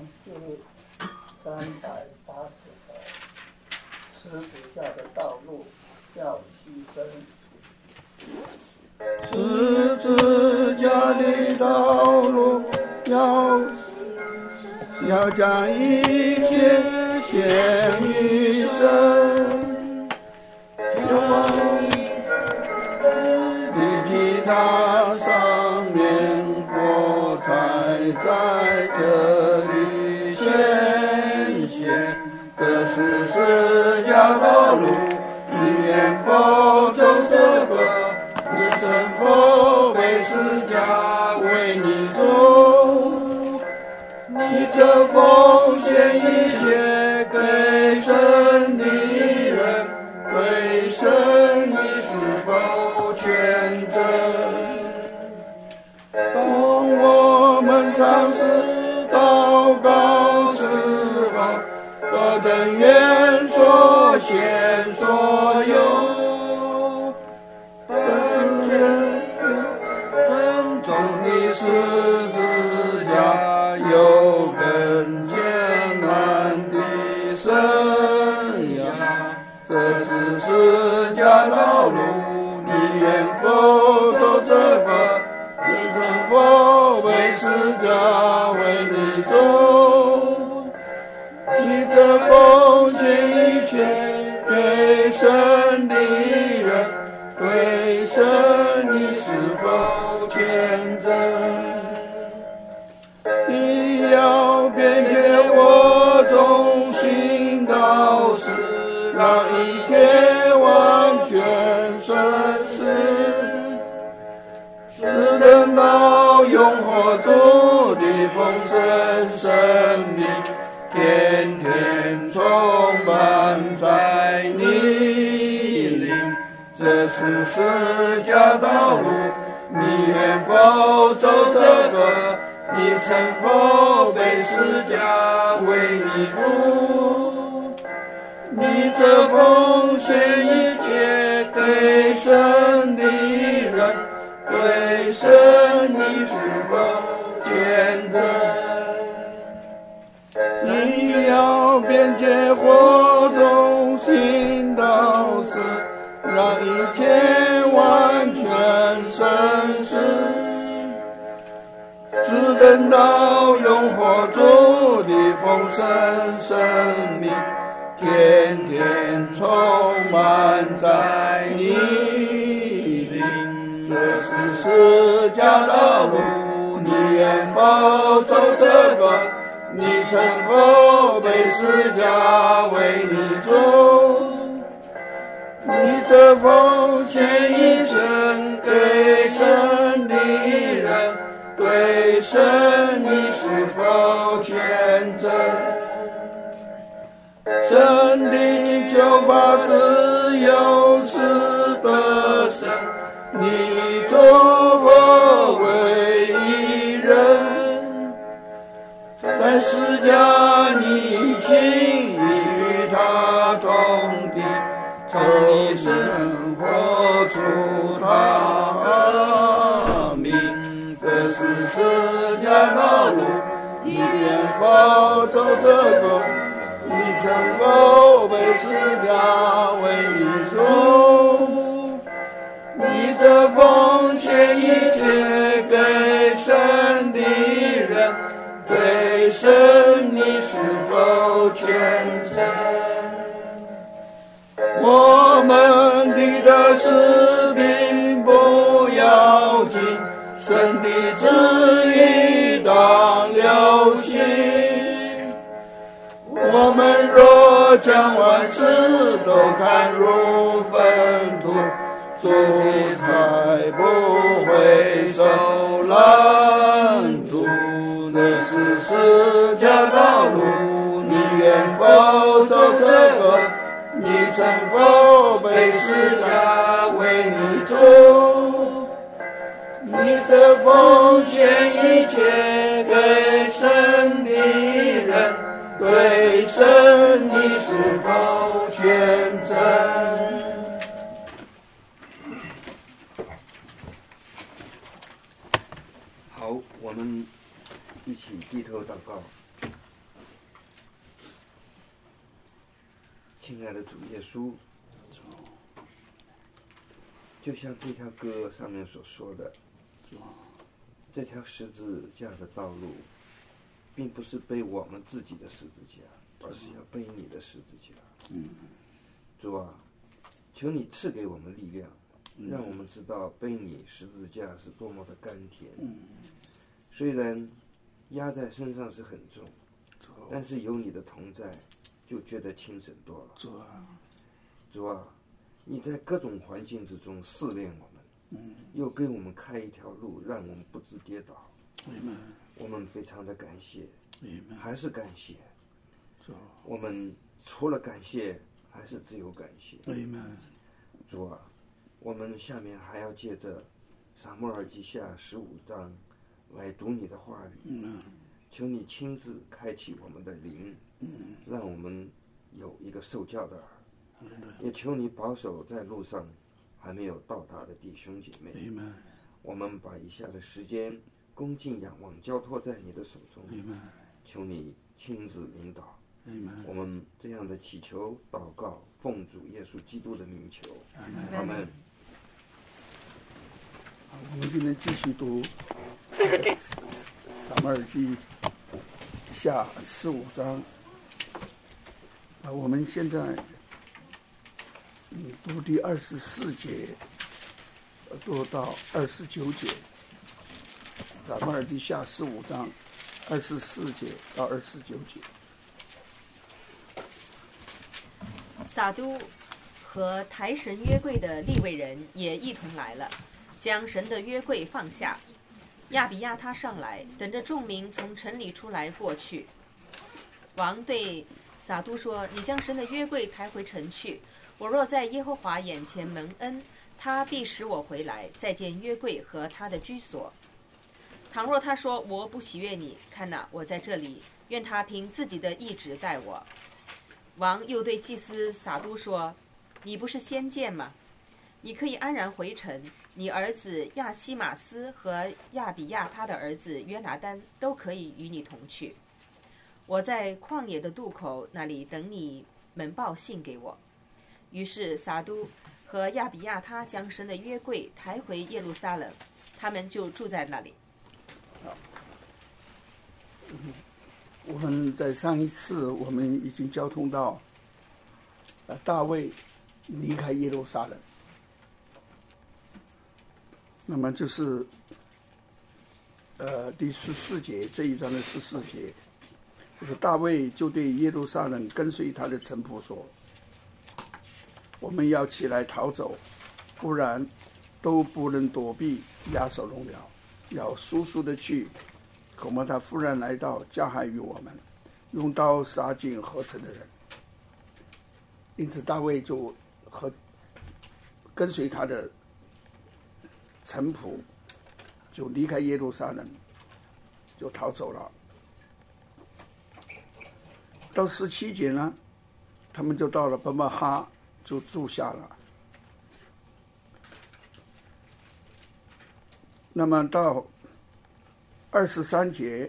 第380条，十字架的道路要牺牲。 十字架的道路要将一切献于神，就往的吉他上面，火柴在这里显现。这是十架道路，你愿否走这个？你曾否被十架为你走？你这奉献一切给神的人，对神你是否全真？当我们尝试祷告时候，何等愿所献所有，真正的十字架有更艰难的生涯。这是十架道路，你愿否走这个？你曾否为十架为你走？你这奉献一切给神的人，对神你是否全真？你要辨别我中心道时，让一切完全顺时，只等到永活主的丰盛生命，天天充满在你灵。这是十架道路，你愿否走这个？你曾否被十架为你主？你这奉献一切给神的人，对神你是否全真？你要辨解火中心道时，让一切完全顺时，只等到永活主的丰盛生命，天天充满在你灵。这是十架道路，你愿否走这个？你曾否被十架为你走？你这奉献一生给神的人，对神你是否全真？神的救法是有时得胜，你作何为一人？在十架你亲与他同地，从你生活出他命。这是十架道路，你愿否走这个？你曾否被十架为你走？你这奉献一切给神的人，对神你是否全真？我们的得失并不要紧，神的旨意当留心。我们若将万事都看入粪土，主才不会受拦阻。这是十架道路，你愿否走这个？你曾否被十架为你走？你这奉献一切给神的人，对神你是否全真？ 好，我们一起低头祷告。 亲爱的主耶稣，就像这条歌上面所说的，这条十字架的道路，并不是背我们自己的十字架，而是要背你的十字架。主啊，求你赐给我们力量，让我们知道背你十字架是多么的甘甜。虽然压在身上是很重，但是有你的同在，就觉得轻省多了。主啊，你在各种环境之中试炼我们，又给我们开一条路，让我们不致跌倒。我们非常的感谢，还是感谢。我们除了感谢，还是只有感谢。主啊，我们下面还要借着撒母耳记下15章来读你的话语。求你亲自开启我们的灵，让我们有一个受教的耳。也求你保守在路上还没有到达的弟兄姐妹。我们把以下的时间恭敬仰望交托在你的手中。求你亲自领导。我们这样的祈求祷告，奉主耶稣基督的名求。阿们。 我们今天继续读撒母耳记下15章。我们现在读第24节读到29节，撒母耳记下15章24节到29节。 撒督和抬神约柜的利未人也一同来了，将神的约柜放下。亚比亚他上来，等着众民从城里出来过去。王对撒督说：“你将神的约柜抬回城去。我若在耶和华眼前蒙恩，他必使我回来，再见约柜和他的居所。倘若他说我不喜悦你，看哪，我在这里，愿他凭自己的意志待我。”王又对祭司撒督说：“你不是先见吗？你可以安然回城，你儿子亚西马斯和亚比亚他的儿子约拿单都可以与你同去。我在旷野的渡口那里等你们报信给我。”于是撒督和亚比亚他将神的约柜抬回耶路撒冷，他们就住在那里。 我们在上一次我们已经交通到大卫离开耶路撒冷，那么就是第14节，这一章的14节，就是大卫就对耶路撒冷跟随他的臣仆说：“我们要起来逃走，不然都不能躲避押沙龙了。要速速的去，恐怕他忽然来到，加害于我们，用刀杀尽合城的人。”因此大卫就跟随他的臣仆就离开耶路撒冷，就逃走了。到17节呢，他们就到了伯特哈，就住下了。那么到23节，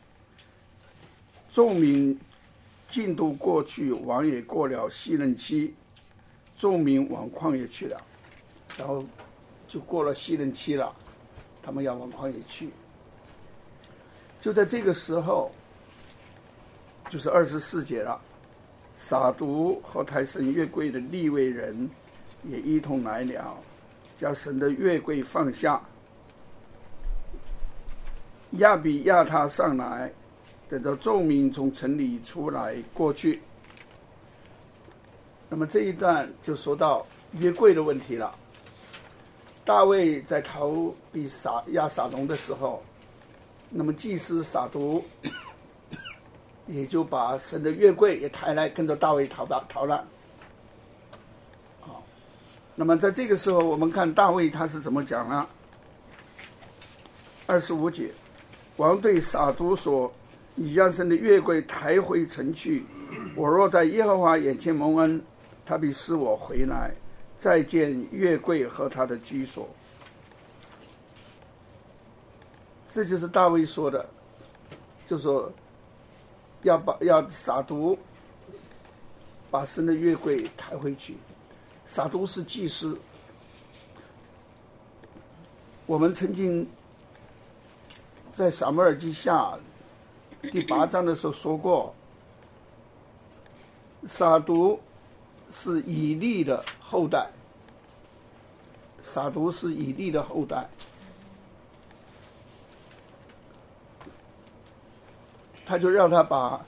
众民进度过去，王也过了西任期，众民往旷野去了，然后就过了西任期了，他们要往旷野去。就在这个时候，就是24节了，撒督和抬神约柜的利未人也一同来了，将神的约柜放下。亚比亚他上来，等着众民从城里出来过去。那么这一段就说到约柜的问题了。大卫在逃避押沙龙的时候，那么祭司撒督也就把神的约柜也抬来，跟着大卫逃难。那么在这个时候，我们看大卫他是怎么讲呢？25节，王对撒督说：“你将神的约柜抬回城去，我若在耶和华眼前蒙恩，他必使我回来，再见约柜和他的居所。”这就是大卫说的，就说要撒督把神的约柜抬回去。撒督是祭司。我们曾经在撒母耳记下第8章的时候说过，撒督是以利的后代，撒督是以利的后代，他就让他把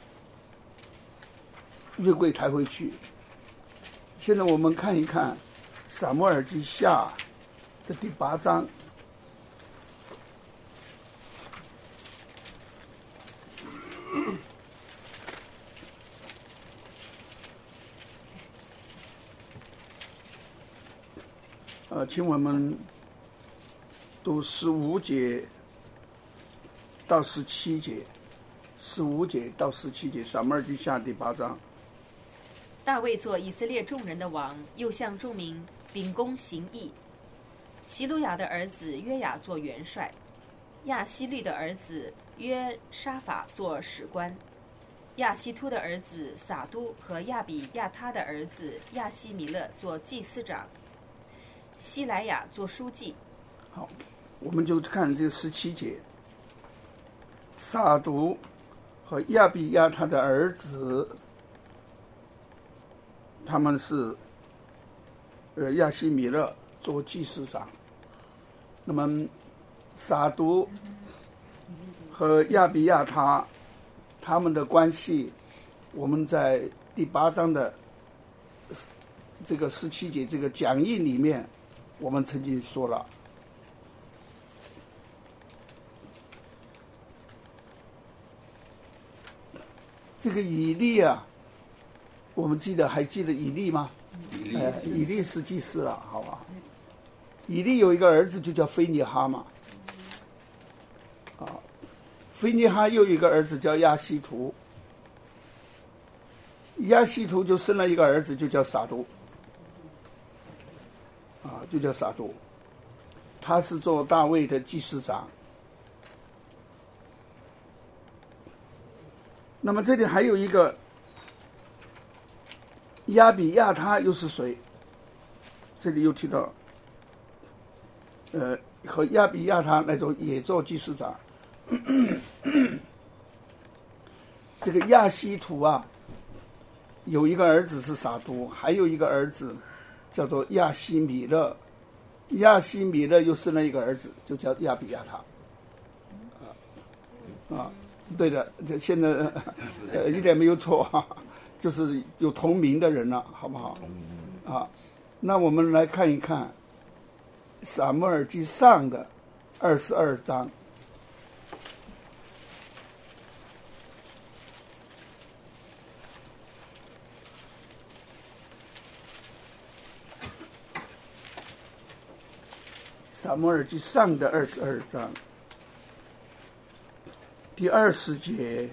约柜抬回去。现在我们看一看撒母耳记下的第8章。请我们读15节到17节，15节到17节，撒母耳记下第8章。 大卫做以色列众人的王，又向众民秉公行义。希路亚的儿子约雅做元帅，亚希利的儿子约沙法做史官，亚希突的儿子撒督和亚比亚他的儿子亚希米勒做祭司长，希莱亚做书记。 好，我们就看这17节，撒督和亚比亚他的儿子，他们是亚希米勒做祭司长。那么撒督和亚比亚他们的关系，我们在第8章的这个17节这个讲义里面，我们曾经说了。这个以利啊，我们还记得以利吗？以利是祭司了，好吧？以利有一个儿子就叫菲尼哈嘛，菲尼哈又有一个儿子叫亚希图，亚希图就生了一个儿子就叫撒督，就叫撒督，他是做大卫的祭司长。那么这里还有一个亚比亚他又是谁？这里又提到和亚比亚他那种也做祭司长。这个亚希图啊，有一个儿子是撒督，还有一个儿子叫做亚希米勒，亚希米勒又生了一个儿子，就叫亚比亚他。对的，现在一点没有错，就是有同名的人了，好不好？那我们来看一看撒母耳记上的22章。撒母耳记上的22章第20节，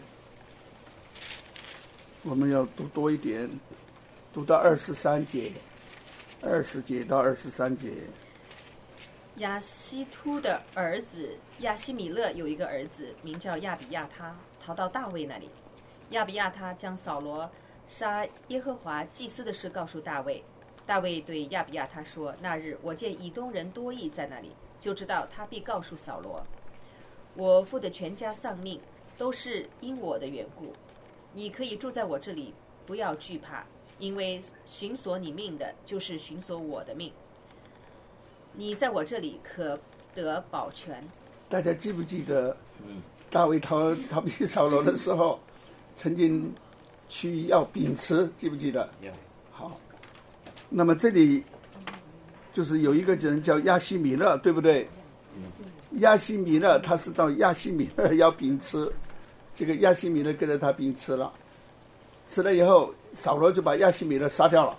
我们要读多一点，读到23节，20节到23节。 亚希突的儿子亚希米勒有一个儿子名叫亚比亚他，逃到大卫那里。亚比亚他将扫罗杀耶和华祭司的事告诉大卫。大卫对亚比亚他说：“那日我见以东人多益在那里，就知道他必告诉扫罗，我父的全家丧命，都是因我的缘故。你可以住在我这里，不要惧怕，因为寻索你命的，就是寻索我的命。你在我这里可得保全。” 大家记不记得，大卫逃避扫罗的时候，曾经去要饼吃，记不记得？好，那么这里就是有一个人叫亚希米勒，对不对？亚希米勒他是到亚希米勒要饼吃，这个亚希米勒跟着他饼吃了，吃了以后，扫罗就把亚希米勒杀掉了。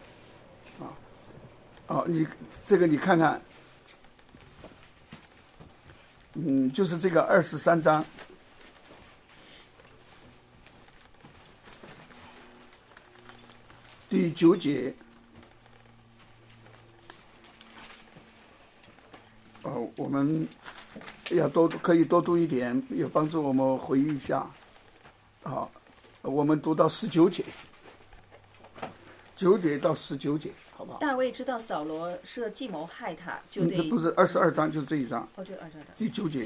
你这个你看看，就是这个23章。第9节，我们要可以多读一点，有帮助我们回忆一下。我们读到19节。 9节到19节，好不好？ 大卫知道扫罗设计谋害他，就对不是22章，就是这一章， 就22章第9节。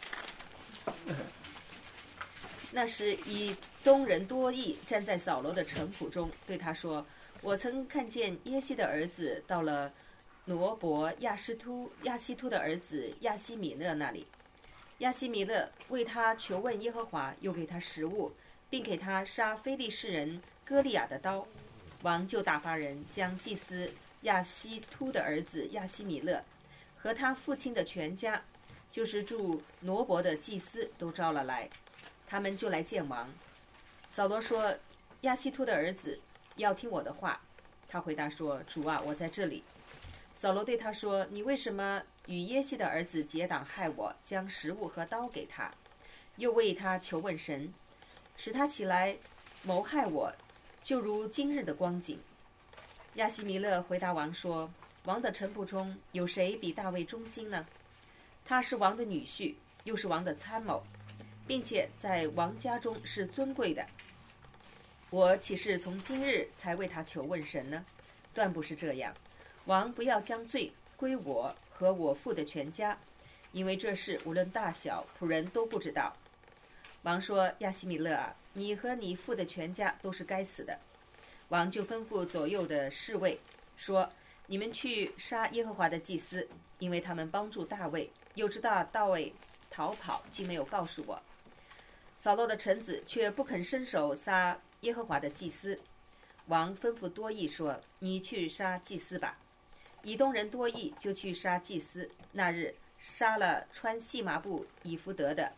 那时以东人多益站在扫罗的城府中，对他说：“我曾看见耶西的儿子到了挪伯亚西突的儿子亚西米勒那里。亚西米勒为他求问耶和华，又给他食物，并给他杀非利士人歌利亚的刀。王就打发人将祭司亚西突的儿子亚西米勒和他父亲的全家，就是住挪伯的祭司都招了来。他们就来见王。扫罗说：亚西突的儿子要听我的话。他回答说：主啊，我在这里。扫罗对他说：你为什么与耶西的儿子结党害我，将食物和刀给他？又为他求问神，使他起来谋害我，就如今日的光景。亚西米勒回答王说：王的臣仆中有谁比大卫忠心呢？他是王的女婿，又是王的参谋，并且在王家中是尊贵的。我岂是从今日才为他求问神呢？断不是这样。王不要将罪归我和我父的全家，因为这事无论大小，仆人都不知道。王说：亚西米勒啊，你和你父的全家都是该死的。王就吩咐左右的侍卫说：你们去杀耶和华的祭司，因为他们帮助大卫，又知道大卫逃跑，竟没有告诉我。扫罗的臣子却不肯伸手杀耶和华的祭司。王吩咐多益说：你去杀祭司吧。以东人多益就去杀祭司，那日杀了穿细麻布以弗得的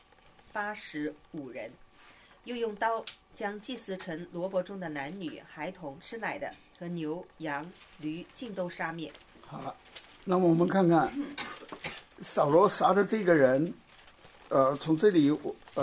85人，又用刀将祭司城罗伯中的男女孩童吃奶的和牛羊驴尽都杀灭。 好了，那么我们看看扫罗杀的这个人，从这里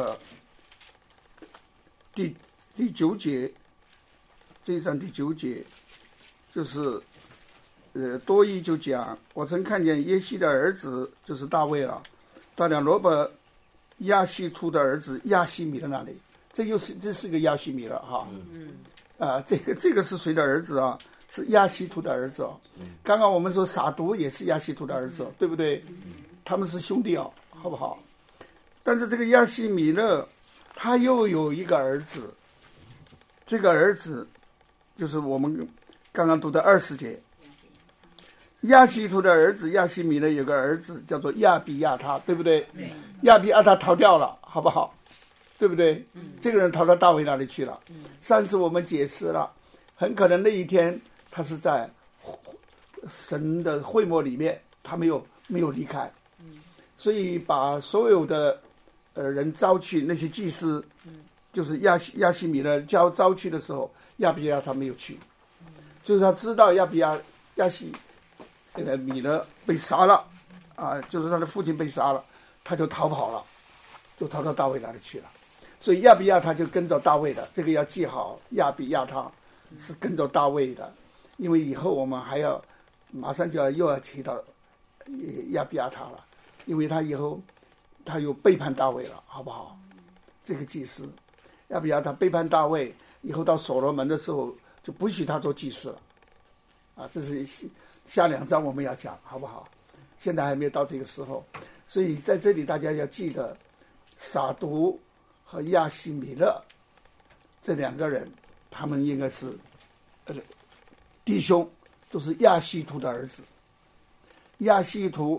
第9节，这一章第9节，就是多益就讲，我曾看见耶西的儿子就是大卫了，到了罗伯亚西突的儿子亚西米勒那里，这是个亚西米勒哈，这个是谁的儿子啊？是亚西突的儿子哦。刚刚我们说撒督也是亚西突的儿子，对不对？他们是兄弟哦，好不好？但是这个亚西米勒他又有一个儿子，这个儿子就是我们刚刚读的20节。亚西突的儿子亚西米勒有个儿子叫做亚比亚他，对不对？ 对。 亚比亚他逃掉了，好不好？对不对？这个人逃到大卫那里去了。上次我们解释了，很可能那一天他是在神的会幕里面，他没有离开。所以把所有的人招去，那些祭司，就是亚西米勒招去的时候，亚比亚他没有去，就是他知道亚西米勒被杀了啊，就是他的父亲被杀了，他就逃跑了，就逃到大卫那里去了。所以亚比亚他就跟着大卫的，这个要记好，亚比亚他是跟着大卫的，因为以后我们还要马上就又要提到亚比亚他了，因为他以后他又背叛大卫了，好不好？这个祭司亚比亚他背叛大卫以后，到所罗门的时候就不许他做祭司了啊，这是下2章我们要讲，好不好？现在还没有到这个时候，所以在这里大家要记得撒督和亚西米勒这2个人，他们应该是弟兄，都是亚西图的儿子。亚西图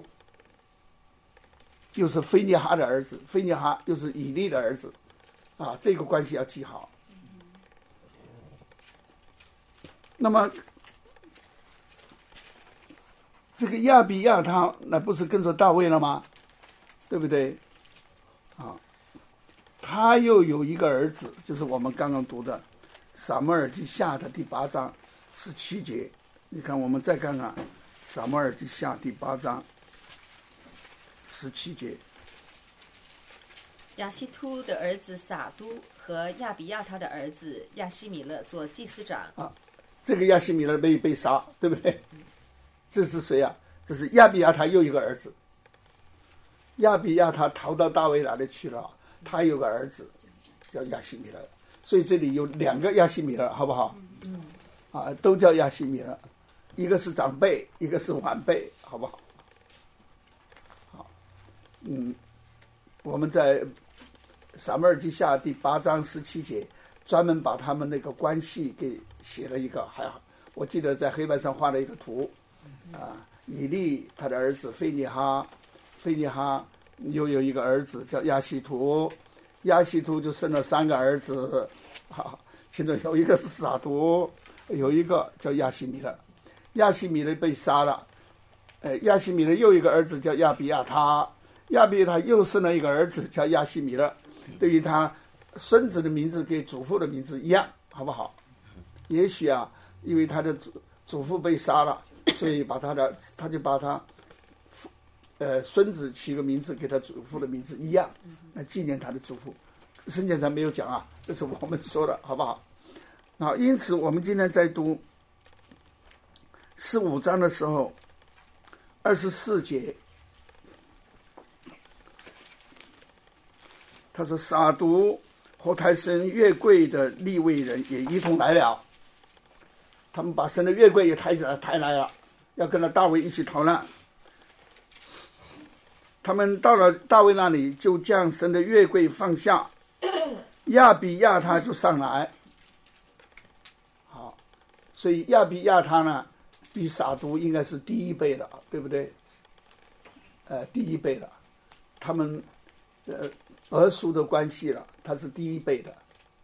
就是菲尼哈的儿子，菲尼哈又是以利的儿子啊，这个关系要记好。那么这个亚比亚他那不是跟着大卫了吗？对不对？啊，他又有一个儿子，就是我们刚刚读的撒母耳记下的第8章17节。你看，我们再看看撒母耳记下第8章17节。 亚西突的儿子撒督和亚比亚他的儿子亚西米勒做祭司长。 这个亚西米勒被杀，对不对？这是谁啊？这是亚比亚他又一个儿子。亚比亚他逃到大卫那里去了，他有个儿子叫亚西米勒，所以这里有2个亚西米勒，好不好？ 都叫亚希米勒，一个是长辈，一个是晚辈，好不好？好，我们在撒母耳记下第8章17节，专门把他们那个关系给写了一个，还好，我记得在黑板上画了一个图，以利他的儿子菲尼哈又有一个儿子叫亚希图，亚希图就生了3个儿子，其中有一个是撒督，有一个叫亚希米勒，亚希米勒被杀了，亚希米勒又一个儿子叫亚比亚他，亚比亚他又生了一个儿子叫亚希米勒，对于他孙子的名字跟祖父的名字一样，好不好？也许因为他的祖父被杀了，所以他就把他孙子取个名字给他祖父的名字一样，来纪念他的祖父。圣经上没有讲这是我们说的，好不好？因此我们今天在读15章的时候，24节，他说撒督和抬神约柜的利未人也一同来了，他们把神的约柜也抬来了，要跟着大卫一起逃难。他们到了大卫那里，就将神的约柜放下，亚比亚他就上来。好，所以亚比亚他呢，比撒督应该是第1辈的，对不对？第1辈的，他们儿属的关系了，他是第1辈的。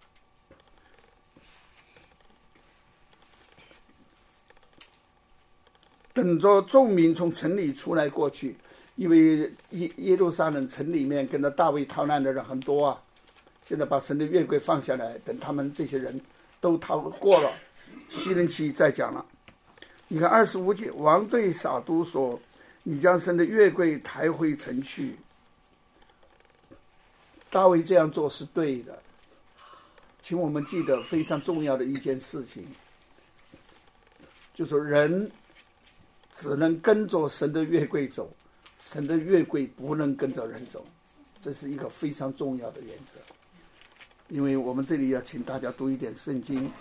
等着众民从城里出来过去，因为耶路撒冷城里面跟着大卫逃难的人很多现在把神的约柜放下来，等他们这些人都逃过了，西人期再讲了。你看25节，王对撒督说：“你将神的约柜抬回城去。”大卫这样做是对的，请我们记得非常重要的一件事情，就是人只能跟着神的约柜走，神的约柜不能跟着人走，这是一个非常重要的原则。因为我们这里要请大家读一点圣经，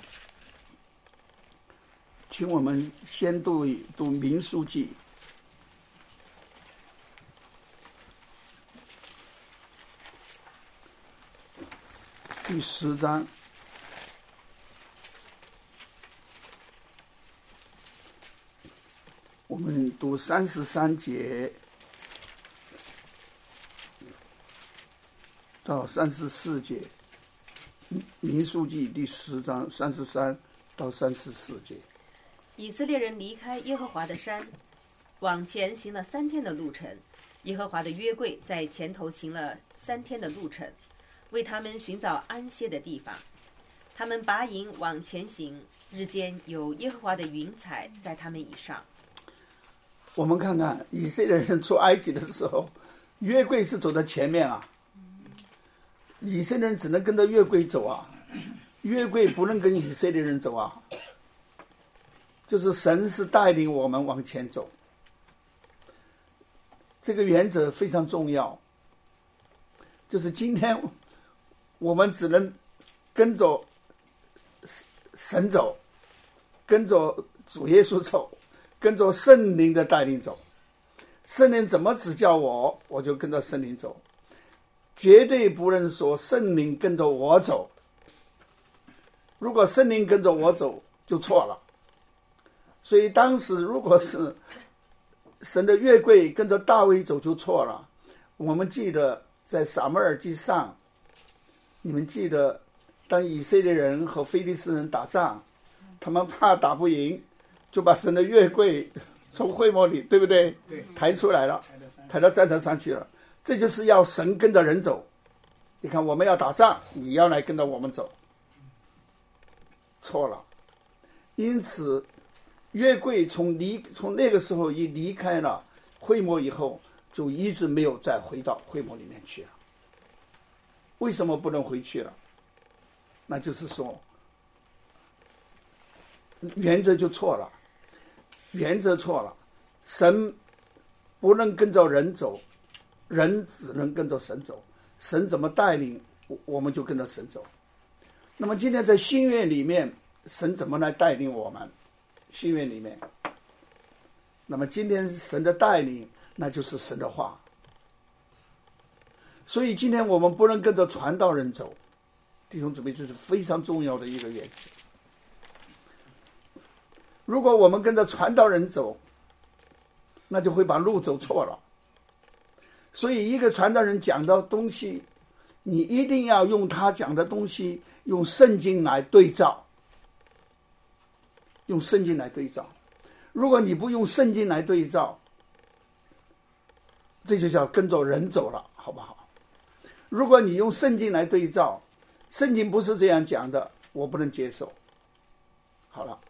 请我们先读民数记第10章。我们读33节到34节，民数记第10章33到34节。 以色列人离开耶和华的山，往前行了3天的路程。耶和华的约柜在前头行了3天的路程，为他们寻找安歇的地方。他们拔营往前行，日间有耶和华的云彩在他们以上。 我们看看以色列人出埃及的时候，约柜是走在前面以色列人只能跟着约柜走约柜不能跟以色列人走就是神是带领我们往前走，这个原则非常重要。就是今天我们只能跟着神走，跟着主耶稣走，跟着圣灵的带领走。圣灵怎么指教我，我就跟着圣灵走，绝对不能说圣灵跟着我走。如果圣灵跟着我走就错了。所以当时如果是神的约柜跟着大卫走就错了。我们记得在撒母耳记上，你们记得当以色列人和非利士人打仗，他们怕打不赢，就把神的约柜从会幕里，对不对？抬出来了，抬到战场上去了。这就是要神跟着人走。你看我们要打仗，你要来跟着我们走，错了。因此约柜从那个时候一离开了会幕以后，就一直没有再回到会幕里面去了。为什么不能回去了？那就是说原则就错了，原则错了。神不能跟着人走，人只能跟着神走。神怎么带领，我们就跟着神走。那么今天在新约里面， 神怎么来带领我们新约里面。那么今天神的带领，那就是神的话。所以今天我们不能跟着传道人走，弟兄姊妹，这是非常重要的一个原则。如果我们跟着传道人走，那就会把路走错了。所以一个传道人讲的东西，你一定要用他讲的东西，用圣经来对照，用圣经来对照。如果你不用圣经来对照，这就叫跟着人走了，好不好？如果你用圣经来对照，圣经不是这样讲的，我不能接受。好了，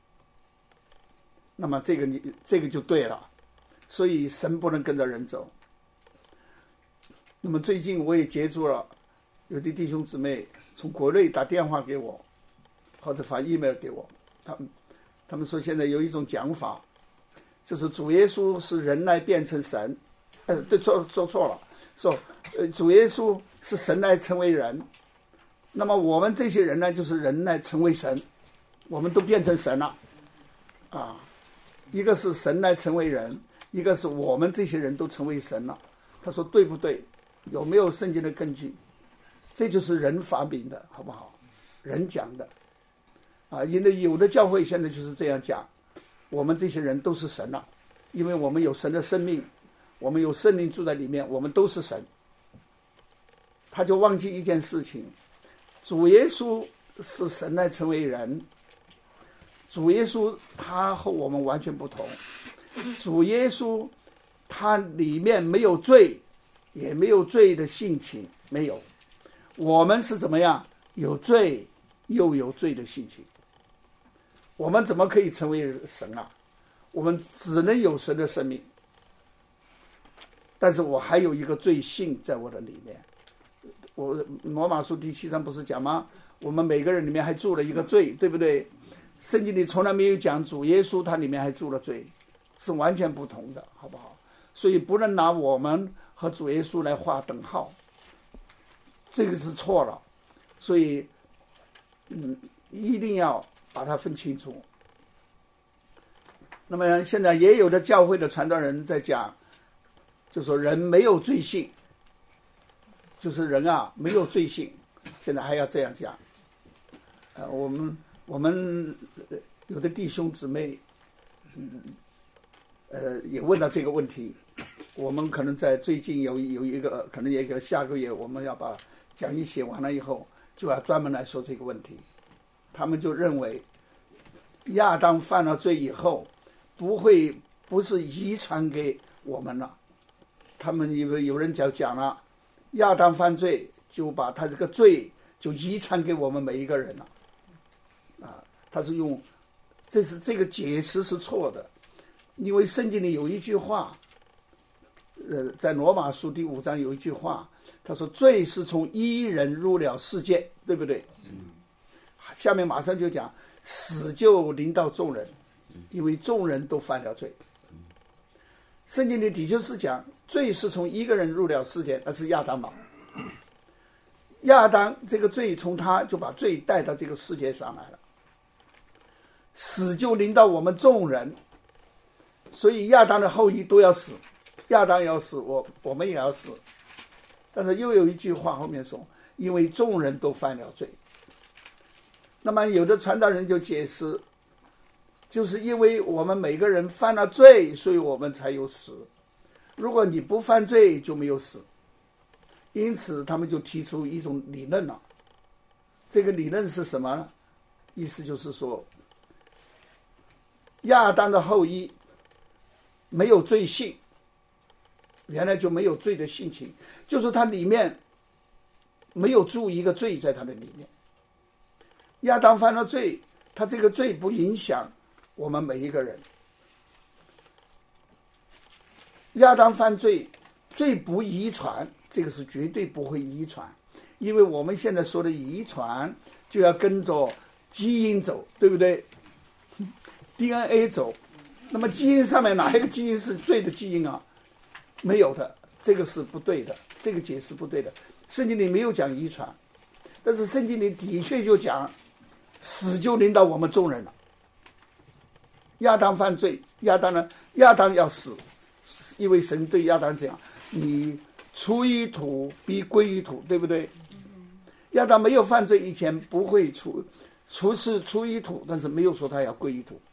那么这个就对了。所以神不能跟着人走。那么最近我也接触了有的弟兄姊妹从国内打电话给我，或者发 email 给我，他们说现在有一种讲法，就是主耶稣是人来变成神，对，说错了，说主耶稣是神来成为人，那么我们这些人呢，就是人来成为神，我们都变成神了，啊，一个是神来成为人，一个是我们这些人都成为神了。他说对不对？有没有圣经的根据？这就是人发明的，好不好？人讲的。啊，因为有的教会现在就是这样讲，我们这些人都是神了，因为我们有神的生命，我们有圣灵住在里面，我们都是神。他就忘记一件事情，主耶稣是神来成为人，主耶稣他和我们完全不同，主耶稣他里面没有罪，也没有罪的性情，没有。我们是怎么样？有罪又有罪的性情。我们怎么可以成为神啊？我们只能有神的生命，但是我还有一个罪性在我的里面。我罗马书第7章不是讲吗？我们每个人里面还住了一个罪，对不对？圣经里从来没有讲主耶稣他里面还住了罪，是完全不同的，好不好？所以不能拿我们和主耶稣来划等号，这个是错了。所以一定要把它分清楚。那么现在也有的教会的传道人在讲，就说人没有罪性，就是人啊没有罪性，现在还要这样讲。我们有的弟兄姊妹也问到这个问题，我们可能在最近有一个，可能也有下个月我们要把讲义写完了以后，就要专门来说这个问题。他们就认为亚当犯了罪以后不是遗传给我们了，他们有人讲了，亚当犯罪就把他这个罪就遗传给我们每一个人了，啊，他是用这个解释是错的，因为圣经里有一句话，在罗马书第5章有一句话，他说罪是从一人入了世界，对不对？下面马上就讲死就临到众人，因为众人都犯了罪。圣经里的确是讲罪是从一个人入了世界，那是亚当嘛。亚当这个罪从他就把罪带到这个世界上来了，死就临到我们众人，所以亚当的后裔都要死，亚当要死，我们也要死。但是又有一句话后面说，因为众人都犯了罪。那么有的传道人就解释，就是因为我们每个人犯了罪，所以我们才有死，如果你不犯罪就没有死。因此他们就提出一种理论了，这个理论是什么呢？意思就是说亚当的后裔没有罪性，原来就没有罪的性情，就是他里面没有住一个罪在他的里面。亚当犯了罪，他这个罪不影响我们每一个人。亚当犯罪，罪不遗传，这个是绝对不会遗传，因为我们现在说的遗传就要跟着基因走，对不对？ DNA 走，那么基因上面哪一个基因是罪的基因啊？没有的，这个是不对的，这个解释不对的。圣经里没有讲遗传，但是圣经里的确就讲死就临到我们众人了。亚当犯罪，亚当要死，因为神对亚当讲：“你出于土，必归于土，对不对？”亚当没有犯罪以前不会是出于土，但是没有说他要归于土。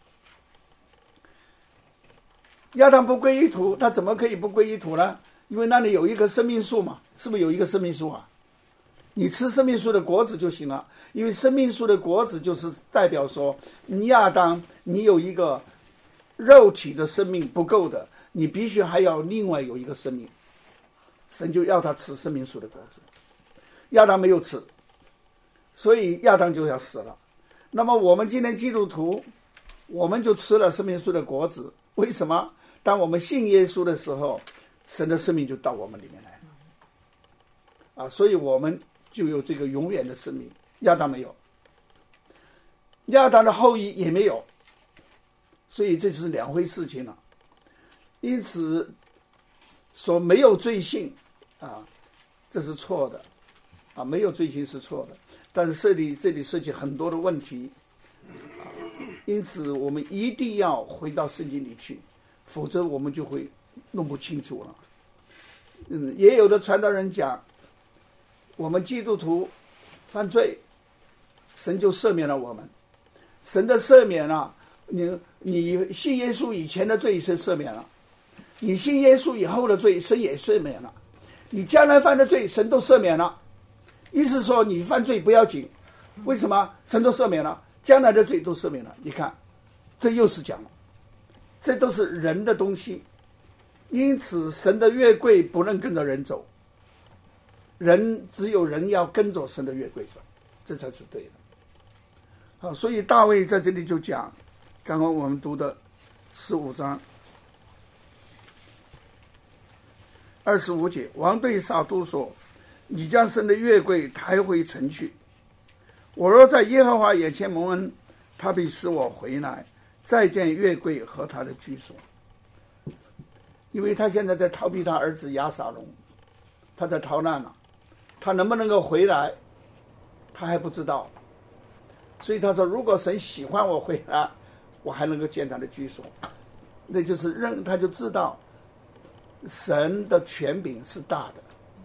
亚当不归于土，他怎么可以不归于土呢？因为那里有一棵生命树嘛，是不是有一个生命树啊？你吃生命树的果子就行了，因为生命树的果子就是代表说，亚当你有一个肉体的生命不够的，你必须还要另外有一个生命，神就要他吃生命树的果子。亚当没有吃，所以亚当就要死了。那么我们今天基督徒，我们就吃了生命树的果子，为什么？当我们信耶稣的时候，神的生命就到我们里面来了，所以我们就有这个永远的生命。亚当没有，亚当的后裔也没有，所以这是两回事情了。因此说没有罪性这是错的没有罪性是错的。但是这里涉及很多的问题因此我们一定要回到圣经里去，否则我们就会弄不清楚了。也有的传道人讲，我们基督徒犯罪，神就赦免了我们。神的赦免你信耶稣以前的罪神赦免了，你信耶稣以后的罪神也赦免了，你将来犯的罪神都赦免了。意思说你犯罪不要紧，为什么？神都赦免了，将来的罪都赦免了。你看这又是讲了，这都是人的东西。因此神的约柜不能跟着人走，只有人要跟着神的约柜走，这才是对的。好，所以大卫在这里就讲，刚刚我们读的15章25节，王对撒督说：“你将神的约柜抬回城去，我若在耶和华眼前蒙恩，他必使我回来，再见约柜和他的居所。”因为他现在在逃避他儿子亚撒龙，他在逃难了，他能不能够回来他还不知道。所以他说，如果神喜欢我回来，我还能够见他的居所。那就是他就知道神的权柄是大的，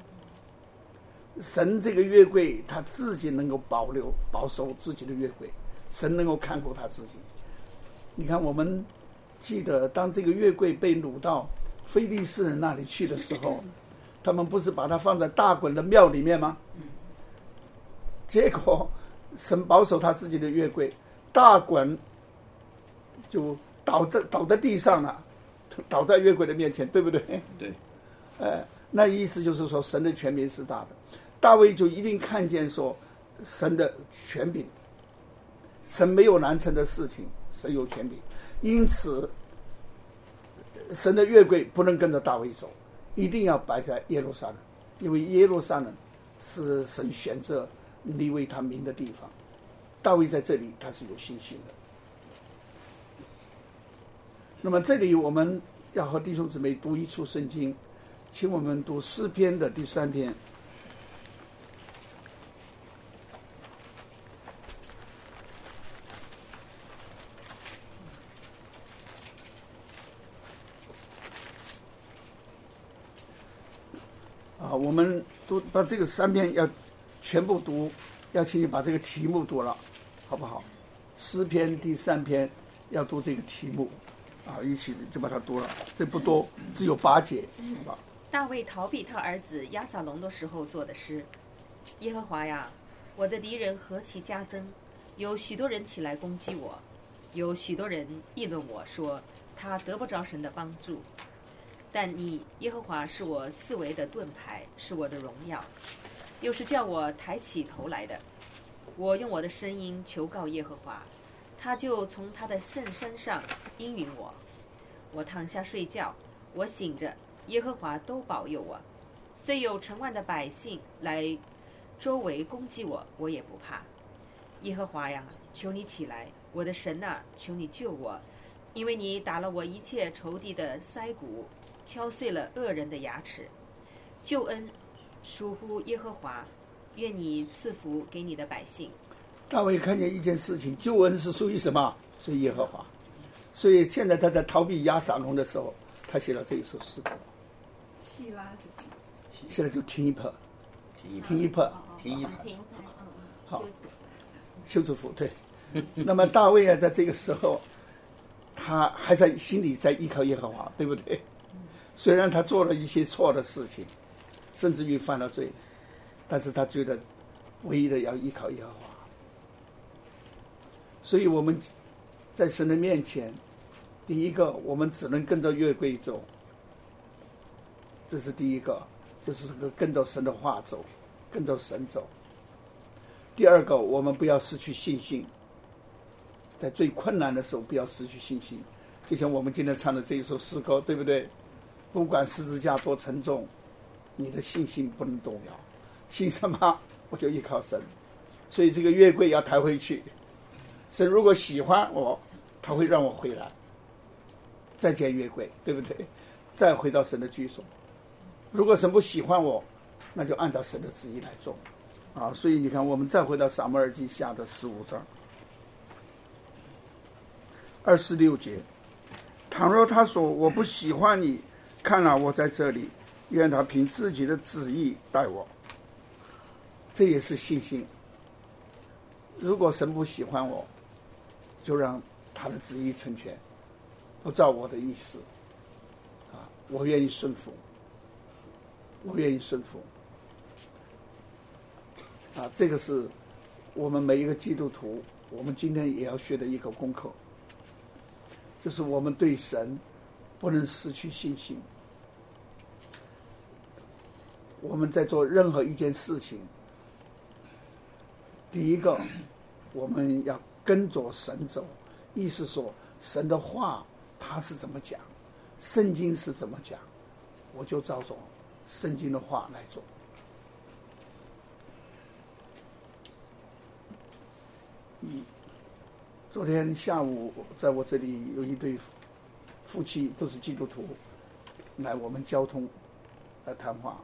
神这个约柜他自己能够保守自己的约柜，神能够看顾他自己。你看我们记得当这个约柜被掳到非利士人那里去的时候，他们不是把它放在大衮的庙里面吗？结果神保守他自己的约柜，大衮就倒在地上了，倒在约柜的面前，对不对？ 对。 那意思就是说神的权柄是大的。大卫就一定看见说神的权柄，神没有难成的事情，神有权柄。因此神的约柜不能跟着大卫走，一定要摆在耶路撒冷，因为耶路撒冷是神选择立为他名的地方。大卫在这里他是有信心的。那么这里我们要和弟兄姊妹读一处圣经，请我们读诗篇的第3篇。我们都把这个3篇要全部读，要请你把这个题目读了，好不好？诗篇第3篇要读这个题目一起就把它读了，这不多，只有8节，好吧？ 大卫逃避他儿子亚撒龙的时候做的诗：耶和华呀，我的敌人何其加增，有许多人起来攻击我，有许多人议论我说他得不着神的帮助。但你耶和华是我四围的盾牌，是我的荣耀，又是叫我抬起头来的。我用我的声音求告耶和华，他就从他的圣山上应允我。我躺下睡觉，我醒着，耶和华都保佑我。虽有成万的百姓来周围攻击我，我也不怕。耶和华呀，求你起来，我的神啊，求你救我，因为你打了我一切仇敌的腮骨，敲碎了恶人的牙齿。救恩属乎耶和华，愿你赐福给你的百姓。 大卫看见一件事情，救恩是属于什么？属于耶和华。所以现在他在逃避押撒龙的时候，他写了这一首诗歌。 希拉是什么？ 现在就听一拍，好，休止符对。那么大卫啊，在这个时候，他还在心里在依靠耶和华，对不对？虽然他做了一些错的事情，甚至于犯了罪，但是他觉得唯一的要依靠耶和华。所以我们在神的面前，第一个，我们只能跟着约柜走，这是第一个，就是跟着神的话走，跟着神走。第二个，我们不要失去信心，在最困难的时候不要失去信心。就像我们今天唱的这一首诗歌，对不对？不管十字架多沉重，你的信心不能动摇。信什么？我就依靠神。所以这个约柜要抬回去。神如果喜欢我，他会让我回来，再见约柜，对不对？再回到神的居所。如果神不喜欢我，那就按照神的旨意来做。啊，所以你看，我们再回到撒母耳记下的15章26节，倘若他说我不喜欢你，看了我在这里，愿他凭自己的旨意待我。这也是信心。如果神不喜欢我，就让他的旨意成全，不照我的意思。啊，我愿意顺服，我愿意顺服。啊，这个是我们每一个基督徒，我们今天也要学的一个功课，就是我们对神不能失去信心。我们在做任何一件事情，第一个，我们要跟着神走，意思说神的话他是怎么讲，圣经是怎么讲，我就照着圣经的话来做。昨天下午在我这里有一对夫妻，都是基督徒，来我们交通来谈话。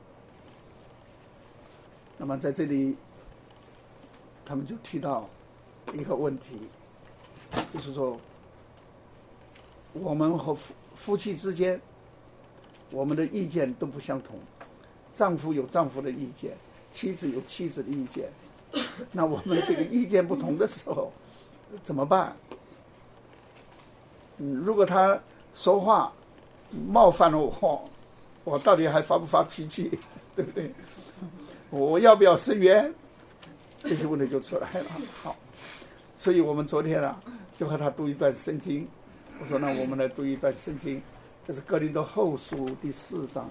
那么在这里他们就提到一个问题，就是说我们和夫妻之间，我们的意见都不相同，丈夫有丈夫的意见，妻子有妻子的意见，那我们这个意见不同的时候怎么办？如果他说话冒犯了我到底还发不发脾气，对不对？我要不要伸冤？这些问题就出来了。好，所以我们昨天就和他读一段圣经。我说那我们来读一段圣经，这是哥林多后书第4章。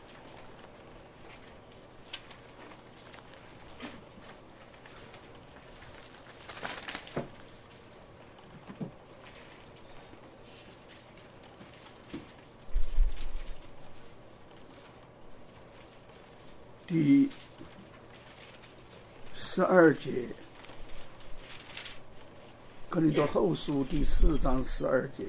第12节，哥林多后书第4章12节。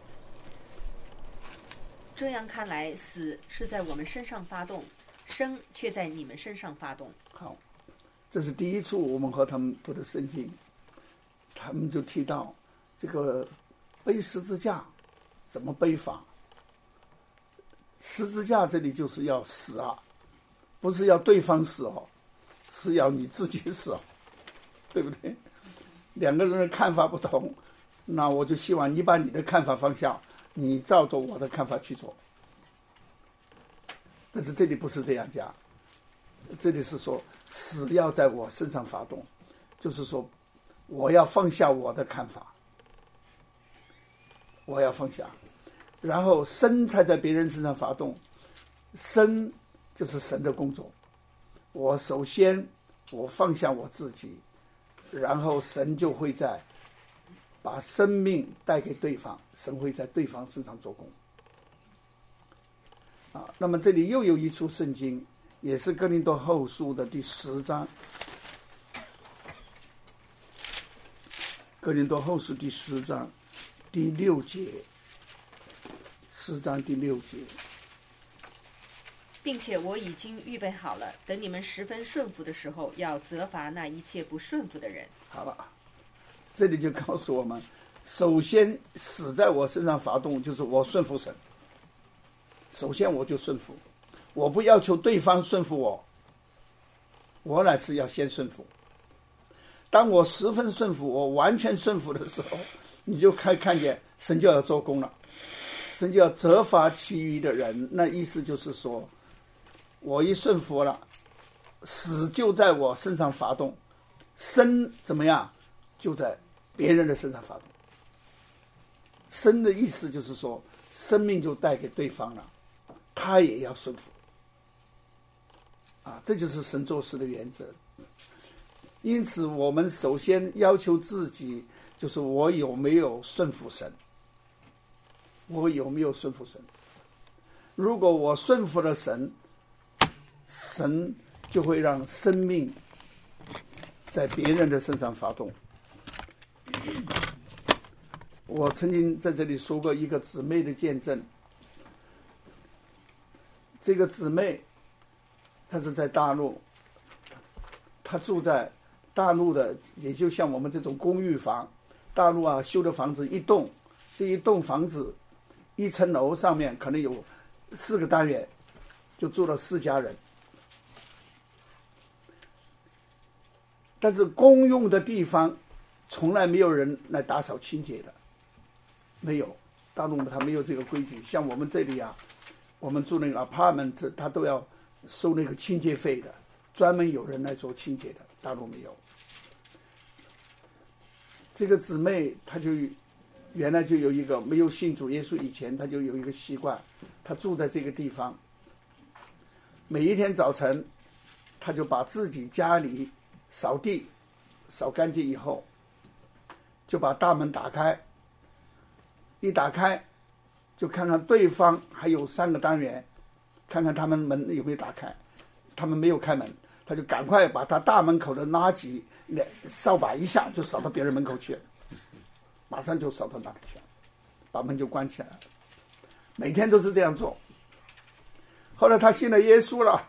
这样看来，死是在我们身上发动，生却在你们身上发动。 好，这是第一处我们和他们读的圣经，他们就提到这个背十字架怎么背法。十字架这里就是要死啊，不是要对方死哦，是要你自己死哦，对不对？两个人的看法不同，那我就希望你把你的看法放下，你照着我的看法去做。但是这里不是这样讲，这里是说死要在我身上发动，就是说我要放下我的看法，我要放下，然后生才在别人身上发动。生就是神的工作，我首先我放下我自己，然后神就会在把生命带给对方，神会在对方身上做工。那么这里又有一处圣经，也是哥林多后书的第10章，哥林多后书第10章第6节，10章第6节。 并且我已经预备好了，等你们十分顺服的时候，要责罚那一切不顺服的人。 好了， 这里就告诉我们，首先死在我身上发动，就是我顺服神。首先我就顺服，我不要求对方顺服我，我乃是要先顺服。当我十分顺服，我完全顺服的时候，你就看见神就要做工了，神就要责罚其余的人。那意思就是说，我一顺服了，死就在我身上发动，生怎么样，就在别人的身上发动。生的意思就是说，生命就带给对方了，他也要顺服。这就是神做事的原则。因此我们首先要求自己，就是我有没有顺服神，我有没有顺服神。如果我顺服了神，神就会让生命在别人的身上发动。我曾经在这里说过一个姊妹的见证。这个姊妹她是在大陆，她住在大陆的，也就像我们这种公寓房，大陆修的房子一栋，这一栋房子一层楼上面可能有4个单元，就住了4家人。但是公用的地方从来没有人来打扫清洁的，没有，大陆它没有这个规矩。像我们这里我们住那个 apartment， 它都要收那个清洁费的，专门有人来做清洁的，大陆没有。这个姊妹她就原来就有一个，没有信主耶稣以前，她就有一个习惯，她住在这个地方，每一天早晨她就把自己家里扫地扫干净以后，就把大门打开，一打开就看看对方还有3个单元，看看他们门有没有打开，他们没有开门，他就赶快把他大门口的垃圾扫把一下就扫到别人门口去了，马上就扫到那里去了，把门就关起来了。每天都是这样做。后来他信了耶稣了，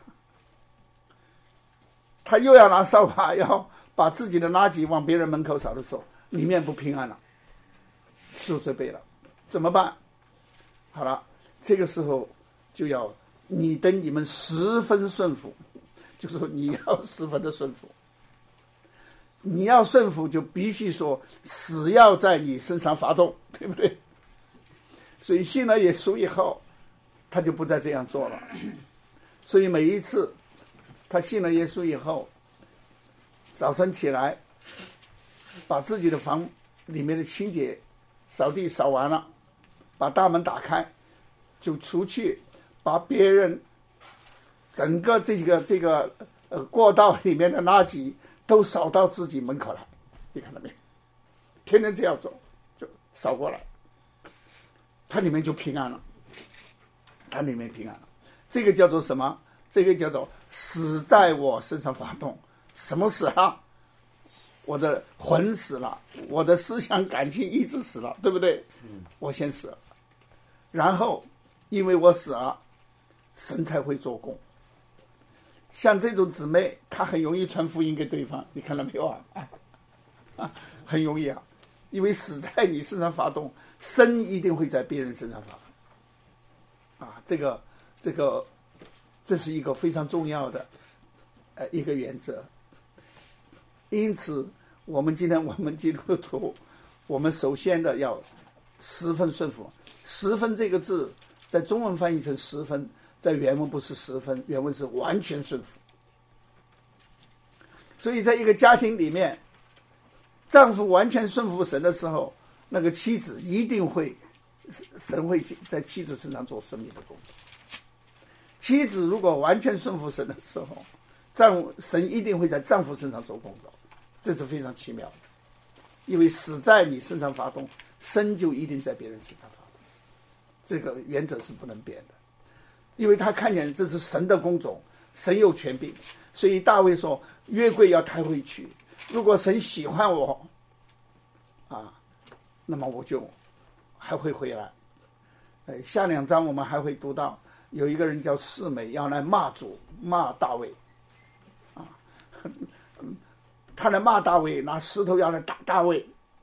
他又要拿扫把要把自己的垃圾往别人门口扫的时候，里面不平安了，受责备了，怎么办？好了，这个时候就要等你们十分顺服，就是说你要十分的顺服。你要顺服，就必须说死要在你身上发动，对不对？所以信了耶稣以后，他就不再这样做了。所以每一次他信了耶稣以后，早晨起来把自己的房里面的清洁扫地扫完了，把大门打开，就出去把别人整个这个过道里面的垃圾都扫到自己门口来。你看到没？天天这样做，就扫过来，它里面就平安了，它里面平安了。这个叫做什么？这个叫做死在我身上发动。什么死了？我的魂死了，我的思想感情意志死了，对不对？我先死了，然后因为我死了，神才会做工。像这种姊妹，她很容易传福音给对方，你看到没有很容易因为死在你身上发动，生一定会在别人身上发动这是一个非常重要的一个原则。因此我们今天我们基督徒，我们首先的要十分顺服。十分这个字在中文翻译成十分，在原文不是十分，原文是完全顺服。所以在一个家庭里面，丈夫完全顺服神的时候，那个妻子一定会，神会在妻子身上做生命的工作。妻子如果完全顺服神的时候，神一定会在丈夫身上做工作。这是非常奇妙的，因为死在你身上发动，生就一定在别人身上发动，这个原则是不能变的。因为他看见这是神的工种，神有权柄，所以大卫说约柜要抬回去，如果神喜欢我那么我就还会回来。下2章我们还会读到有一个人叫示每要来骂主，骂大卫他来骂大卫，拿石头要来打大卫，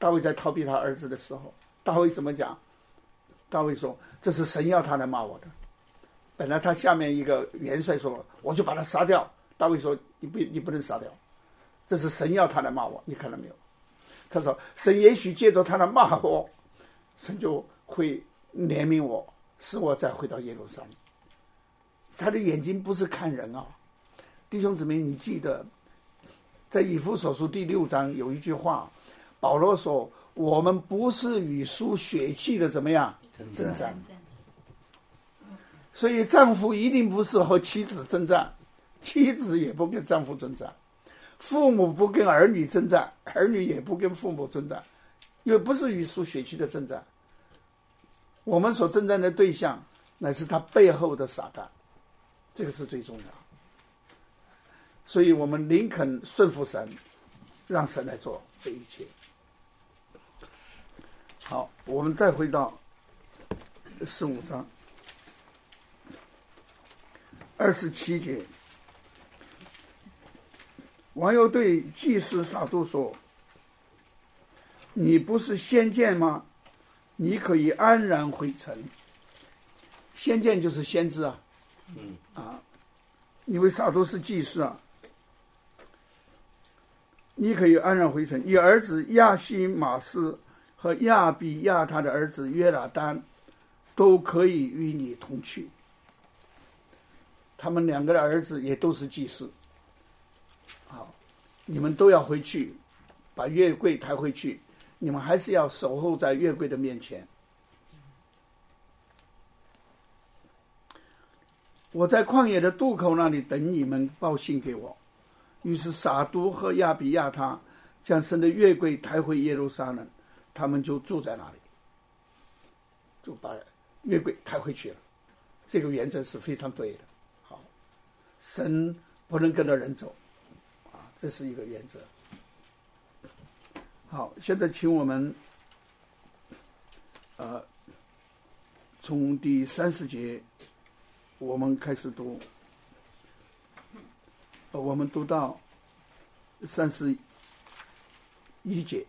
大卫在逃避他儿子的时候，大卫怎么讲？大卫说：“这是神要他来骂我的。”本来他下面一个元帅说：“我就把他杀掉。”大卫说：“你不能杀掉，这是神要他来骂我。”你看到没有？他说：“神也许借着他来骂我，神就会怜悯我，使我再回到耶路撒冷。”他的眼睛不是看人啊，弟兄姊妹，你记得在以弗所书第6章有一句话，保罗说：“我们不是与属血气的怎么样征战。”所以丈夫一定不是和妻子征战，妻子也不跟丈夫征战，父母不跟儿女征战，儿女也不跟父母征战，因为不是与属血气的征战。我们所征战的对象乃是他背后的撒旦，这个是最重要。所以我们宁肯顺服神，让神来做这一切。好，我们再回到15章27节，王又对祭司撒督说：“你不是先见吗？你可以安然回城。”先见就是先知啊，因为撒督是祭司啊。你可以安然回城，你儿子亚西马斯和亚比亚他的儿子约拿单都可以与你同去。他们两个的儿子也都是祭司。好，你们都要回去，把约柜抬回去，你们还是要守候在约柜的面前。我在旷野的渡口那里等你们报信给我。于是撒督和亚比亚他将神的约柜抬回耶路撒冷，他们就住在那里，就把约柜抬回去了。这个原则是非常对的。好，神不能跟着人走啊，这是一个原则。好，现在请我们从第30节我们开始读，我们读到31节。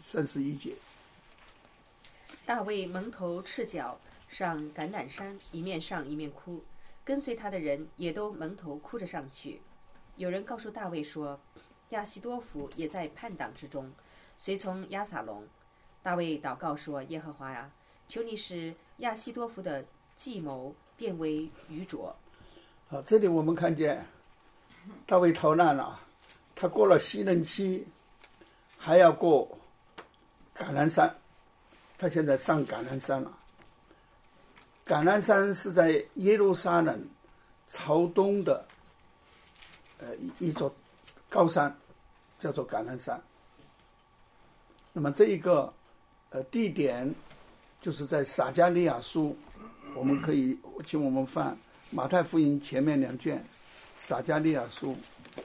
大卫蒙头赤脚上橄榄山，一面上一面哭，跟随他的人也都蒙头哭着上去。有人告诉大卫说，亚希多弗也在叛党之中，随从押撒龙。大卫祷告说：“耶和华呀，求你使亚希多弗的计谋变为愚拙。” 好，这里我们看见大卫逃难了，他过了西嫩期，还要过橄榄山。他现在上橄榄山了。橄榄山是在耶路撒冷朝东的一座高山，叫做橄榄山。那么这一个地点就是在撒迦利亚书，我们可以请我们翻马太福音前面2卷，撒迦利亚书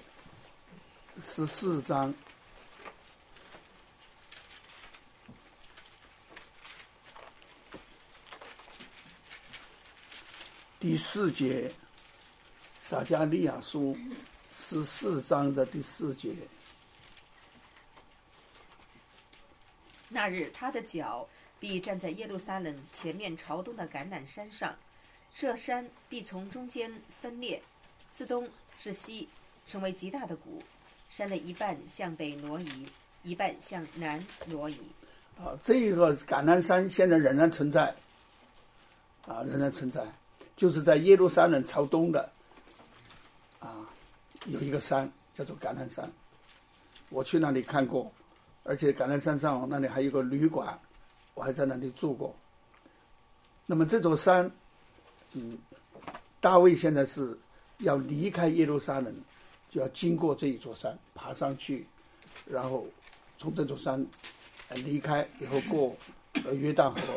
14章第4节，撒迦利亚书14章的第4节。 那日他的脚必站在耶路撒冷前面朝东的橄榄山上，这山必从中间分裂，自东至西，成为极大的谷。山的一半向北挪移，一半向南挪移。 这个橄榄山现在仍然存在，就是在耶路撒冷朝东的有一个山叫做橄榄山，我去那里看过，而且橄榄山上那里还有个旅馆，我还在那里住过。那么这座山，大卫现在是要离开耶路撒冷，就要经过这一座山，爬上去，然后从这座山离开以后过约旦河。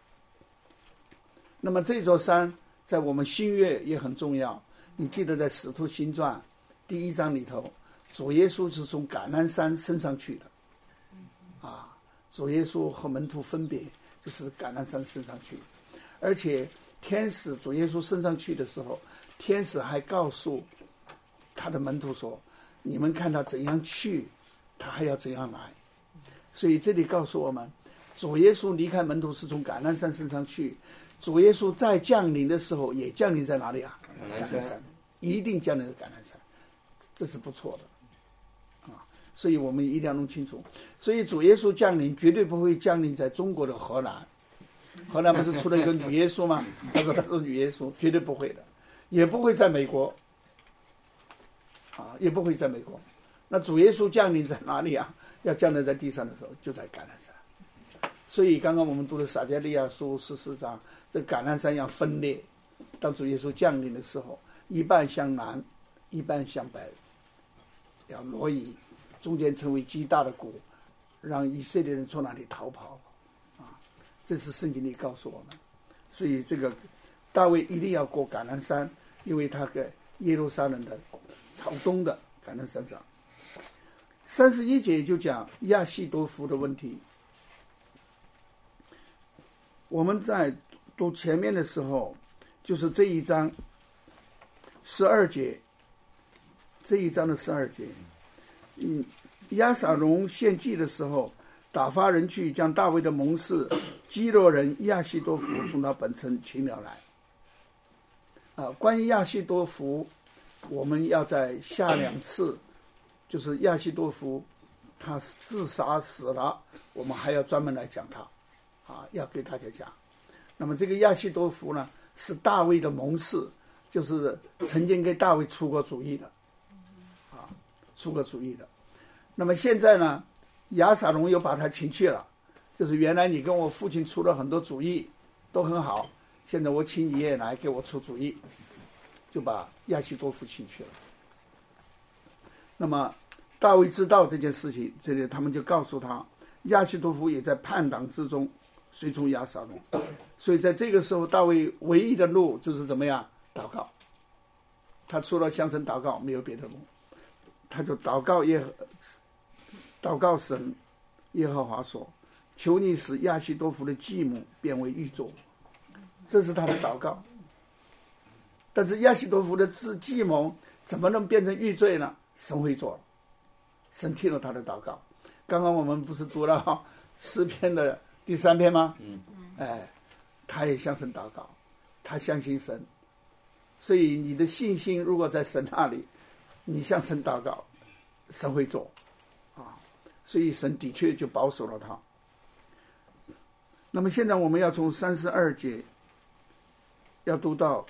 那么这座山在我们新约也很重要。你记得在使徒行传第1章里头，主耶稣是从橄榄山升上去的主耶稣和门徒分别就是橄榄山升上去，而且天使主耶稣升上去的时候，天使还告诉他的门徒说，你们看他怎样去，他还要怎样来。 所以这里告诉我们，主耶稣离开门徒是从橄榄山身上去，主耶稣在降临的时候也降临在哪里啊？橄榄山，一定降临在橄榄山，这是不错的啊。所以我们一定要弄清楚，所以主耶稣降临绝对不会降临在中国的河南。河南不是出了一个女耶稣吗？他说他是女耶稣，绝对不会的，也不会在美国啊，也不会在美国。那主耶稣降临在哪里啊？要降临在地上的时候，就在橄榄山。所以刚刚我们读的撒迦利亚书14章，这橄榄山要分裂。当主耶稣降临的时候，一半向南，一半向北，要挪移，中间成为极大的谷，让以色列人从那里逃跑。这是圣经里告诉我们，所以这个大卫一定要过橄榄山，因为他在耶路撒冷的朝东的橄榄山上。31节就讲亚希多弗的问题。我们在读前面的时候，就是这一章12节，这一章的12节，亚撒龙献祭的时候，打发人去将大卫的盟士基罗人亚希多弗从他本城请了来。关于亚希多弗，我们要在下2次，就是亚希多弗他自杀死了，我们还要专门来讲他，要给大家讲。那么这个亚希多弗呢，是大卫的盟士，就是曾经给大卫出过主意的，出过主意的。那么现在呢，亚撒龙又把他请去了，就是原来你跟我父亲出了很多主意，都很好，现在我请你也来给我出主意，就把亚希多弗请去了。那么大卫知道这件事情，这里他们就告诉他，亚希多弗也在叛党之中，随从亚撒龙。所以在这个时候，大卫唯一的路就是怎么样？祷告。他除了向神祷告，没有别的路，他就祷告神，耶和华说：“求你使亚希多弗的继母变为玉座。”这是他的祷告。但是亚希多弗的计谋怎么能变成玉罪呢？神会做了，神听了他的祷告。刚刚我们不是读了诗篇的第3篇吗？他也向神祷告，他相信神。所以你的信心如果在神那里，你向神祷告，神会做所以神的确就保守了他。那么现在我们要从32节要读到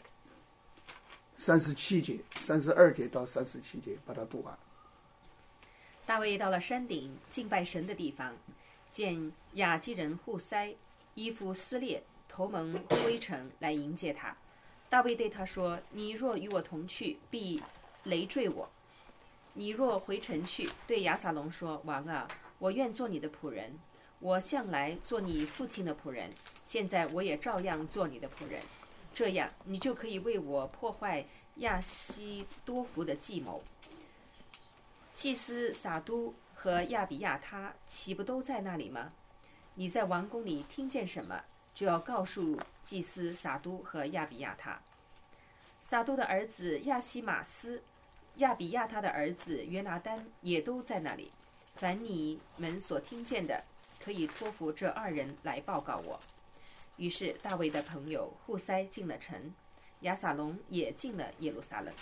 37节，32节到37节把它读完。 大卫到了山顶敬拜神的地方，见亚基人户塞衣服撕裂，头蒙灰尘来迎接他。大卫对他说：“你若与我同去，必累赘我。你若回城去，对亚撒龙说：王啊，我愿做你的仆人，我向来做你父亲的仆人，现在我也照样做你的仆人。这样，你就可以为我破坏亚希多弗的计谋。祭司撒都和亚比亚他岂不都在那里吗？你在王宫里听见什么，就要告诉祭司撒都和亚比亚他。撒都的儿子亚西马斯，亚比亚他的儿子约拿丹也都在那里。凡你们所听见的，可以托付这2人来报告我。”于是大卫的朋友户塞进了城，亚撒龙也进了耶路撒冷。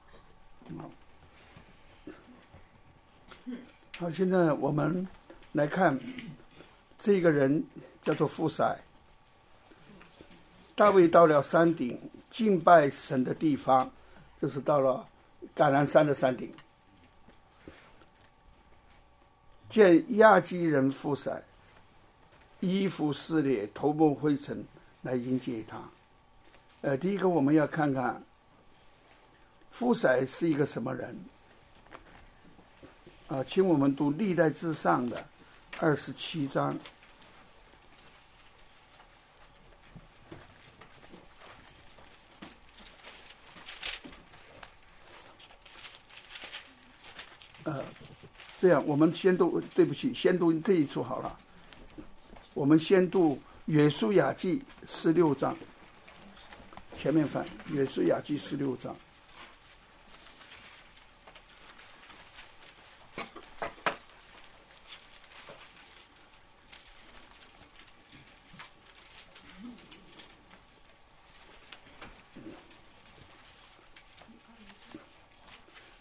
好，现在我们来看这个人叫做户塞。大卫到了山顶敬拜神的地方，就是到了橄榄山的山顶，见亚基人户塞衣服撕裂，头蒙灰尘来迎接他。第一个我们要看看户塞是一个什么人请我们读历代志上的27章。这样我们先读，对不起，先读这一处好了。我们先读约书亚记16章，前面翻约书亚记16章。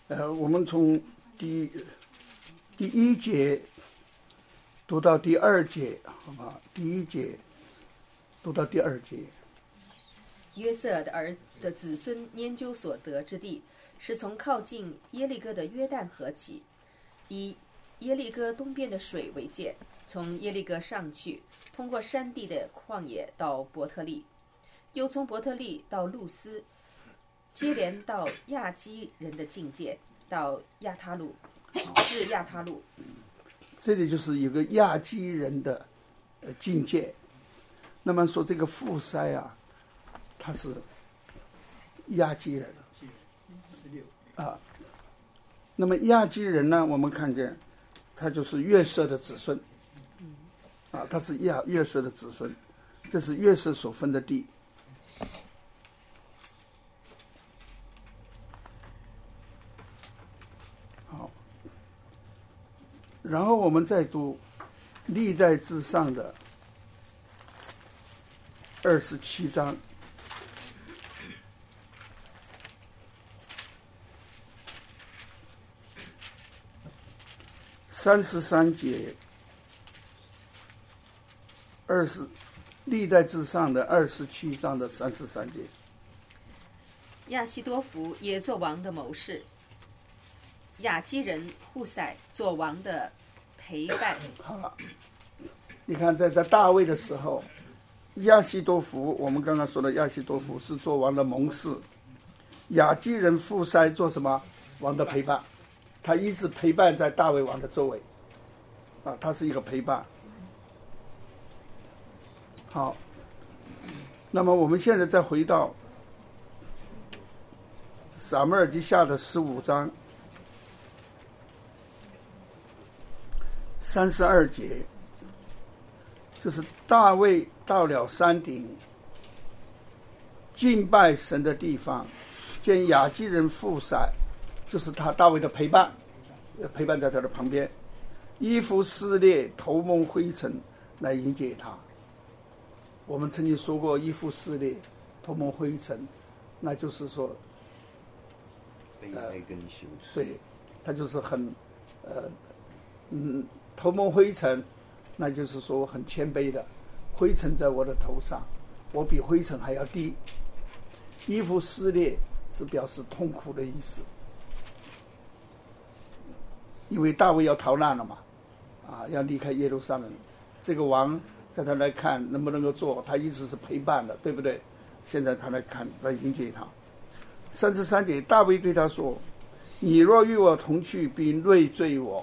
我们从第一节读到第二节，好吗？第一节读到第二节。 约瑟的子孙研究所得之地，是从靠近耶利哥的约旦河起，以耶利哥东边的水为界，从耶利哥上去，通过山地的旷野到伯特利，又从伯特利到路斯，接连到亚基人的境界，到亚他路，至亚他路。 这里就是有个亚基人的境界。那么说这个富塞啊，他是亚基人啊。那么亚基人呢，我们看见他就是约瑟的子孙啊，他是约瑟的子孙，这是约瑟所分的地。好，然后我们再读历代志上的27章。33节，历代志上的27章的33节。 亚希多弗也做王的谋士，亚基人户塞做王的陪伴。 好了，你看在大卫的时候，亚希多弗，我们刚刚说的亚希多弗是做王的谋士，亚基人户塞做什么？王的陪伴。他一直陪伴在大卫王的周围，啊，他是一个陪伴。好，那么我们现在再回到撒母耳记下的15章32节，就是大卫到了山顶敬拜神的地方，见亚基人户塞，就是大卫的陪伴在他的旁边，衣服撕裂，头蒙灰尘来迎接他。我们曾经说过，衣服撕裂，头蒙灰尘，那就是说， 悲哀跟羞耻。 对，他就是很，头蒙灰尘，那就是说很谦卑的，灰尘在我的头上，我比灰尘还要低。衣服撕裂是表示痛苦的意思。因为大卫要逃难了嘛，啊，要离开耶路撒冷，这个王在他来看能不能够做，他一直是陪伴的，对不对？现在他来看，来迎接他。33节，大卫对他说：“你若与我同去，必累赘我。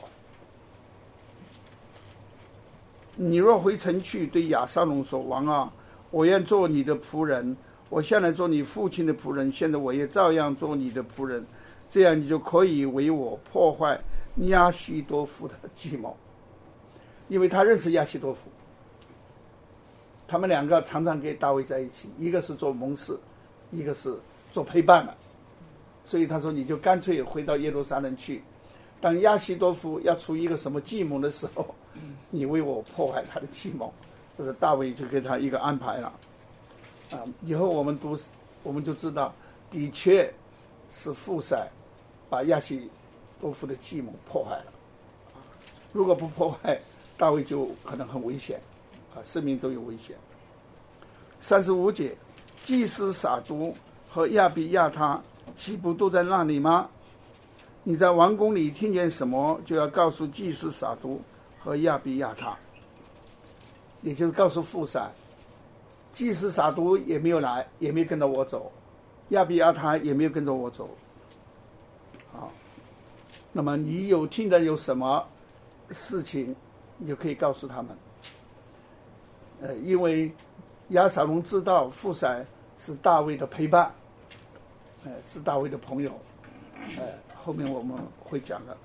你若回城去，对亚撒龙说：王啊，我愿做你的仆人，我向来做你父亲的仆人，现在我也照样做你的仆人，这样你就可以为我破坏亚希多弗的计谋。”因为他认识亚希多弗，他们两个常常跟大卫在一起，一个是做谋士，一个是做陪伴的，所以他说你就干脆回到耶路撒冷去，当亚希多弗要出一个什么计谋的时候，你为我破坏他的计谋。这是大卫就给他一个安排了以后我们读我们就知道，的确是户塞把亚希多弗的计谋破坏了。如果不破坏，大卫就可能很危险生命都有危险。35节，祭司撒督和亚比亚他岂不都在那里吗？你在王宫里听见什么，就要告诉祭司撒督和亚比亚他，也就是告诉户塞。祭司撒督也没有来，也没有跟着我走，亚比亚他也没有跟着我走。好，那么你有听的有什么事情，你就可以告诉他们。因为亚撒龙知道户塞是大卫的陪伴，是大卫的朋友，后面我们会讲的。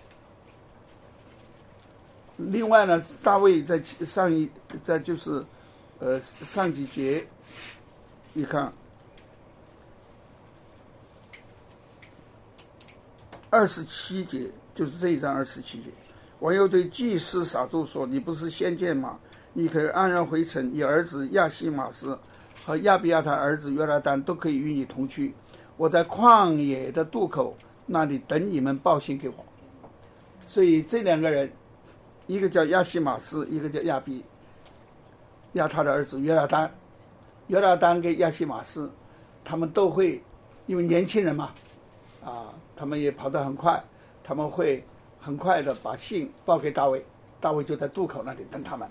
另外呢，大卫在上几节，你看27节，就是这一章27节，王又对祭司撒督说：“你不是先见吗？你可以安然回城，你儿子亚西马斯和亚比亚他儿子约拉丹都可以与你同去。我在旷野的渡口那里等你们报信给我。所以这两个人，一个叫亚西马斯，一个叫亚比亚他的儿子约拉丹。约拉丹跟亚西马斯，他们都会，因为年轻人嘛，他们也跑得很快，他们会很快的把信报给大卫，大卫就在渡口那里等他们，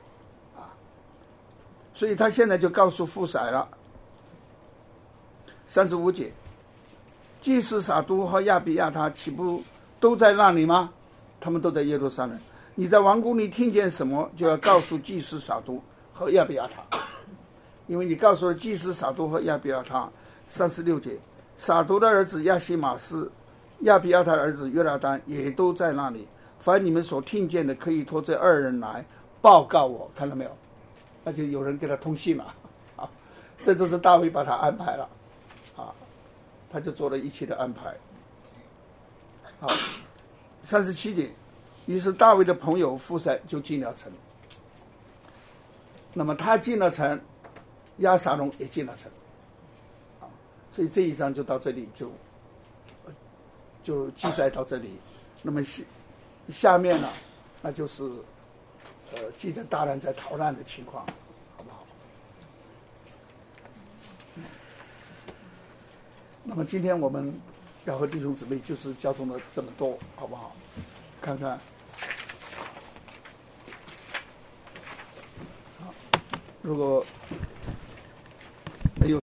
所以他现在就告诉富塞了。35节，祭司撒督和亚比亚他岂不都在那里吗？他们都在耶路撒冷。你在王宫里听见什么，就要告诉祭司撒督和亚比亚他，因为你告诉了祭司撒督和亚比亚他。36节，撒督的儿子亚西马斯，亚比亚他的儿子约拉丹也都在那里。凡你们所听见的，可以托这二人来报告我。看到没有？那就有人给他通信了啊！这就是大卫把他安排了啊，他就做了一切的安排。好，37节，于是大卫的朋友富塞就进了城。那么他进了城，押沙龙也进了城，所以这一章就到这里就记载到这里。那么下面呢，那就是记载大人在逃难的情况，好不好？那么今天我们要和弟兄姊妹就是交通了这么多，好不好？看看，如果